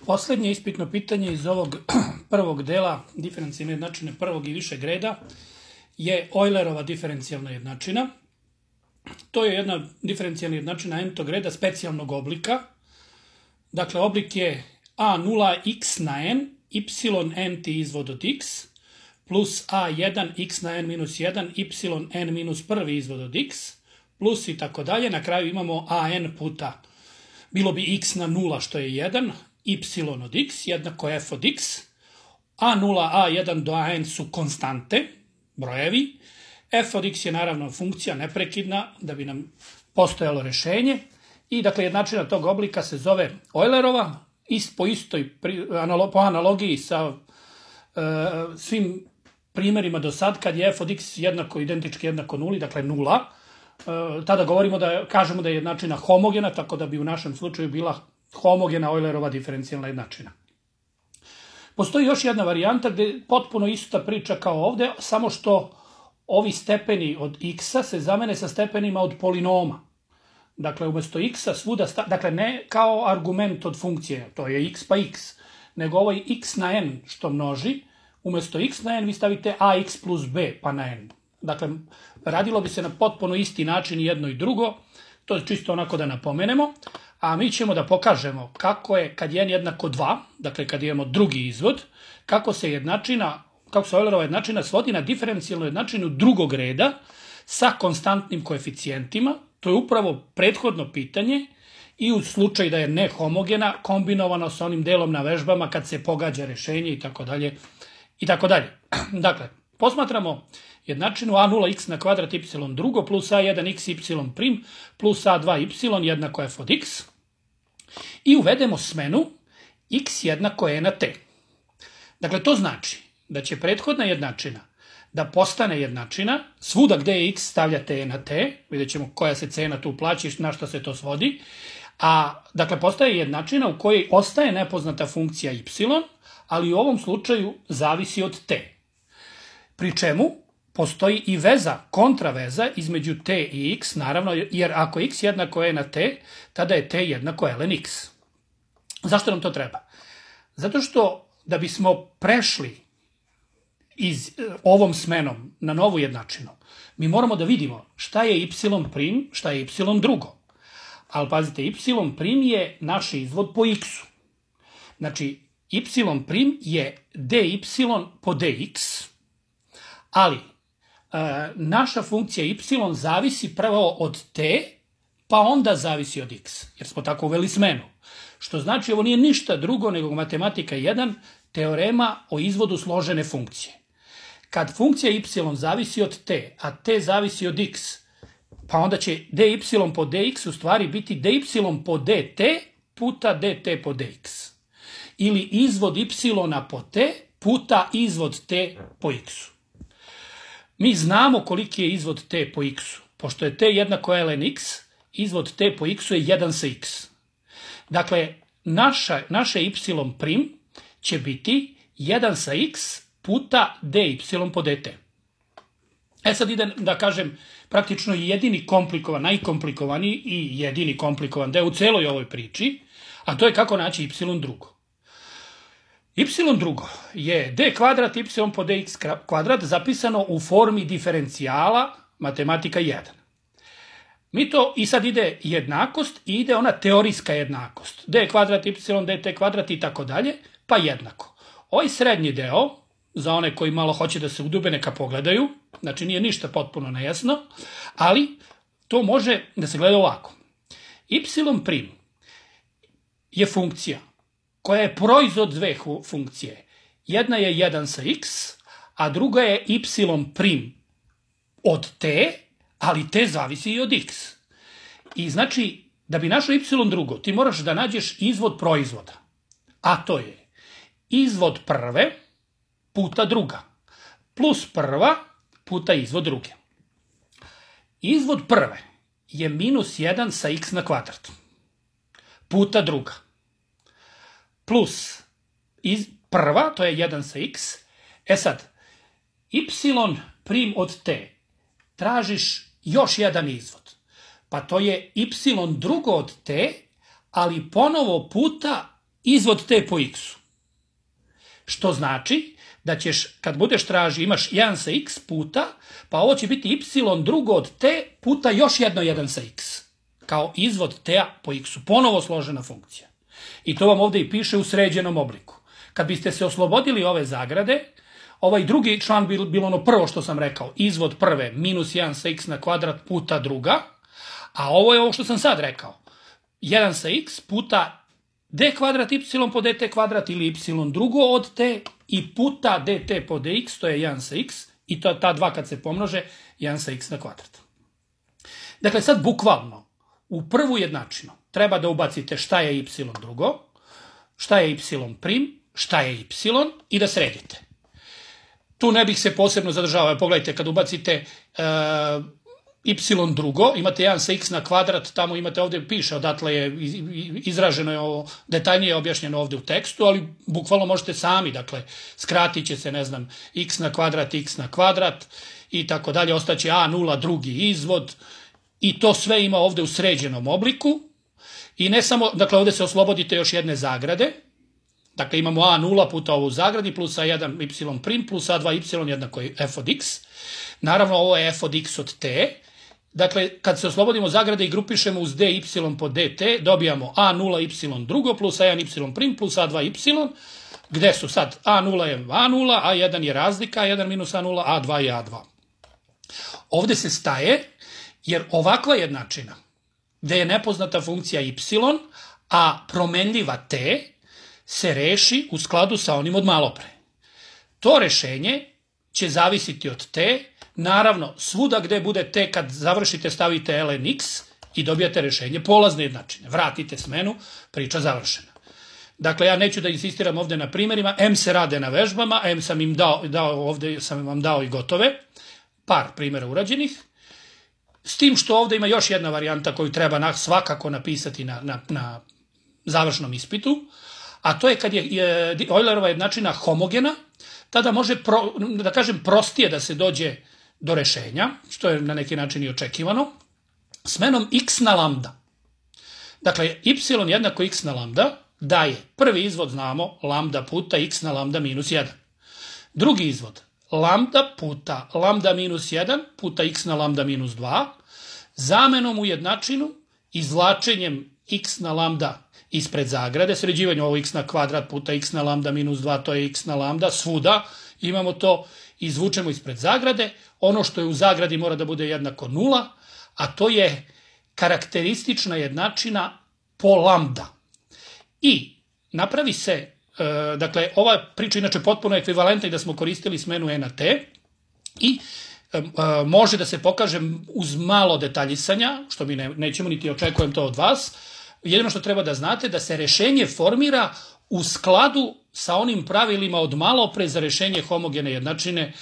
Poslednje ispitno pitanje iz ovog prvog dela diferencijalne jednačine prvog i višeg reda je Eulerova diferencijalna jednačina. To je jedna diferencijalna jednačina n-tog reda specijalnog oblika. Dakle, oblik je a0 x na n, yn ti izvod od x, plus a1 x na n minus 1, yn minus prvi izvod od x, plus i tako dalje. Na kraju imamo an puta, bilo bi x na 0 što je 1, y od x jednako f od x. a0, a1 do an su konstante, brojevi. F od x je naravno funkcija neprekidna da bi nam postojalo rešenje. I dakle jednačina tog oblika se zove Eulerova, po analogiji sa svim primjerima do sad, kad je f od x identički jednako nuli, dakle nula, tada kažemo da je jednačina homogena, tako da bi u našem slučaju bila homogena Eulerova diferencijalna jednačina. Postoji još jedna varijanta gde je potpuno ista priča kao ovde, samo što ovi stepeni od x-a se zamene sa stepenima od polinoma. Dakle, umesto x-a svuda, dakle ne kao argument od funkcije, to je x pa x, nego ovaj x na n što množi, umesto x na n vi stavite ax plus b pa na n. Dakle, radilo bi se na potpuno isti način jedno i drugo, to je čisto onako da napomenemo, a mi ćemo da pokažemo kako je kad je n jednako 2, dakle kad imamo drugi izvod, kako se Eulerova jednačina svodi na diferencijalnu jednačinu drugog reda sa konstantnim koeficijentima. To je upravo prethodno pitanje i u slučaju da je nehomogena kombinovano sa onim delom na vežbama kad se pogađa rešenje i tako dalje i tako dalje. Dakle, posmatramo jednačinu a0x na kvadrat y drugo plus a1x y prim plus a2y jednako f od x i uvedemo smenu x jednako e na t. Dakle, to znači da će prethodna jednačina da postane jednačina, svuda gde je x stavljate e na t, vidjet ćemo koja se cena tu plaća i na što se to svodi, a dakle postaje jednačina u kojoj ostaje nepoznata funkcija y, ali u ovom slučaju zavisi od t. Pri čemu postoji i veza, kontraveza između t i x, naravno, jer ako x jednako e na t, tada je t jednako ln x. Zašto nam to treba? Zato što da bismo prešli ovom smenom na novu jednačinu, mi moramo da vidimo šta je y prim, šta je y drugo. Ali pazite, y prim je naš izvod po x-u. Znači, y prim je dy po dx, ali naša funkcija y zavisi prvo od t, pa onda zavisi od x, jer smo tako uveli smenu. Što znači, ovo nije ništa drugo nego matematika 1, teorema o izvodu složene funkcije. Kad funkcija y zavisi od t, a t zavisi od x, pa onda će dy po dx u stvari biti dy po dt puta dt po dx. Ili izvod y po t puta izvod t po x-u. Mi znamo koliki je izvod t po x-u. Pošto je t jednako ln x, izvod t po x-u je 1 sa x. Dakle, naše y prim će biti 1 sa x puta dy po dt. Sad idem da kažem praktično jedini komplikovan, najkomplikovaniji i jedini komplikovan deo u celoj ovoj priči, a to je kako naći y drugo. Y drugo je d kvadrat y po dx kvadrat zapisano u formi diferencijala matematika 1. Mi to, i sad ide jednakost i ide ona teorijska jednakost. D kvadrat y dt kvadrat i tako dalje, pa jednako. Ovaj srednji deo, za one koji malo hoće da se udube, neka pogledaju, znači nije ništa potpuno nejasno, ali to može da se gleda ovako. Y prim je funkcija koja je proizvod dve funkcije. Jedna je 1 sa x, a druga je y prim od t, ali t zavisi i od x. I znači, da bi našao y drugo, ti moraš da nađeš izvod proizvoda, a to je izvod prve puta druga, plus prva puta izvod druge. Izvod prve je minus 1 sa x na kvadrat, puta druga, plus prva, to je 1 sa x. Sad, y prim od t, tražiš još jedan izvod, pa to je y drugo od t, ali ponovo puta izvod t po x-u. Što znači da ćeš, kad budeš traži, imaš 1 sa x puta, pa ovo će biti y drugo od t puta još jedno 1 sa x. Kao izvod t po x-u. Ponovo složena funkcija. I to vam ovdje i piše u sređenom obliku. Kad biste se oslobodili ove zagrade, ovaj drugi član bilo ono prvo što sam rekao, izvod prve minus 1 sa x na kvadrat puta druga, a ovo je ovo što sam sad rekao. 1 sa x puta d kvadrat y po dt kvadrat ili y drugo od t i puta dt po dx, to je 1 sa x, i to ta dva kad se pomnože, 1 sa x na kvadrat. Dakle, sad bukvalno, u prvu jednačinu treba da ubacite šta je y drugo, šta je y prim, šta je y i da sredite. Tu ne bih se posebno zadržavao. Pogledajte, kad ubacite y drugo, imate 1 sa x na kvadrat, tamo imate ovdje piše, odatle je izraženo, je ovo, detaljnije objašnjeno ovdje u tekstu, ali bukvalno možete sami, dakle, skratit će se, ne znam, x na kvadrat i tako dalje, ostaće a0 drugi izvod i to sve ima ovdje u sređenom obliku i ne samo, dakle, ovdje se oslobodite još jedne zagrade, dakle, imamo a0 puta ovo u zagradi plus a1 y prim plus a2 y jednako je f od x. Naravno, ovo je f od x od t. Dakle, kad se oslobodimo zagrade i grupišemo uz dy po dt, dobijamo a0 y drugo plus a1 y prim plus a2 y. Gde su sad? a0 je a0, a1 je razlika, a1 minus a0, a2 je a2. Ovdje se staje, jer ovakva jednačina, gde je nepoznata funkcija y, a promenljiva t, se reši u skladu sa onim od malopre. To rešenje će zavisiti od t, naravno svuda gde bude t kad završite stavite ln x i dobijate rešenje polazne jednačine. Vratite smenu, priča završena. Dakle, ja neću da insistiram ovdje na primjerima, m se rade na vežbama, m sam im dao ovdje sam vam dao i gotove, par primjera urađenih, s tim što ovdje ima još jedna varijanta koju treba svakako napisati na završnom ispitu, a to je kad je Eulerova jednačina homogena, tada može, da kažem, prostije da se dođe do rešenja, što je na neki način i očekivano, smenom x na lambda. Dakle, y jednako x na lambda daje prvi izvod, znamo, lambda puta x na lambda minus 1. Drugi izvod, lambda puta lambda minus 1 puta x na lambda minus 2, zamenom u jednačinu, izvlačenjem x na lambda ispred zagrade, sređivanje ovo x na kvadrat puta x na lambda minus 2, to je x na lambda, svuda imamo to, izvučemo ispred zagrade, ono što je u zagradi mora da bude jednako 0, a to je karakteristična jednačina po lambda. I napravi se, dakle, ova priča inače potpuno ekvivalentna i da smo koristili smenu e na t, i može da se pokaže uz malo detaljisanja, što mi nećemo niti očekujem to od vas. Jedino što treba da znate da se rešenje formira u skladu sa onim pravilima od malo pre za rešenje homogene jednačine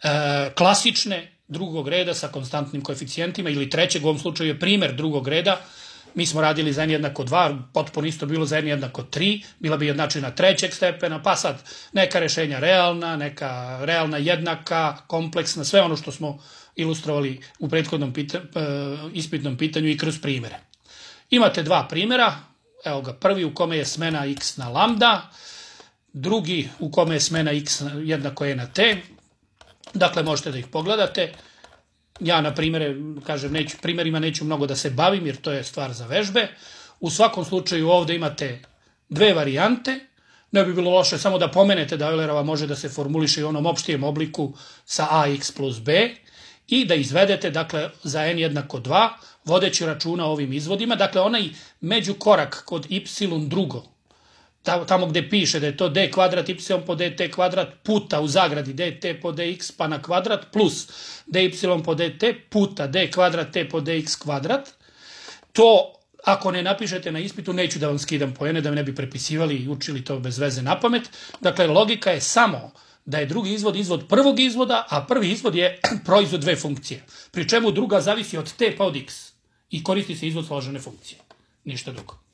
klasične drugog reda sa konstantnim koeficijentima ili trećeg, u ovom slučaju je primer drugog reda. Mi smo radili za n jednako 2, potpuno isto bilo za n jednako 3, bila bi jednačina trećeg stepena, pa sad neka rešenja realna, neka realna jednaka, kompleksna, sve ono što smo ilustrovali u prethodnom ispitnom pitanju i kroz primere. Imate dva primjera, evo ga, prvi u kome je smena x na lambda, drugi u kome je smena x jednako e na t, dakle možete da ih pogledate. Ja na primjerima neću mnogo da se bavim jer to je stvar za vežbe. U svakom slučaju ovdje imate dve varijante. Ne bi bilo loše samo da pomenete da Eulerova može da se formuliše i u onom opštijem obliku sa ax plus b i da izvedete, dakle, za n jednako 2, vodeći računa o ovim izvodima. Dakle, onaj međukorak kod y drugo, tamo gde piše da je to d kvadrat y po dt kvadrat puta u zagradi dt po dx pa na kvadrat plus dy po dt puta d kvadrat t po dx kvadrat. To, ako ne napišete na ispitu, neću da vam skidam poene, da me ne bi prepisivali i učili to bez veze na pamet. Dakle, logika je samo da je drugi izvod izvod prvog izvoda, a prvi izvod je proizvod dve funkcije. Pri čemu druga zavisi od t pa od x. I koristi se izvod složene funkcije. Ništa drugo.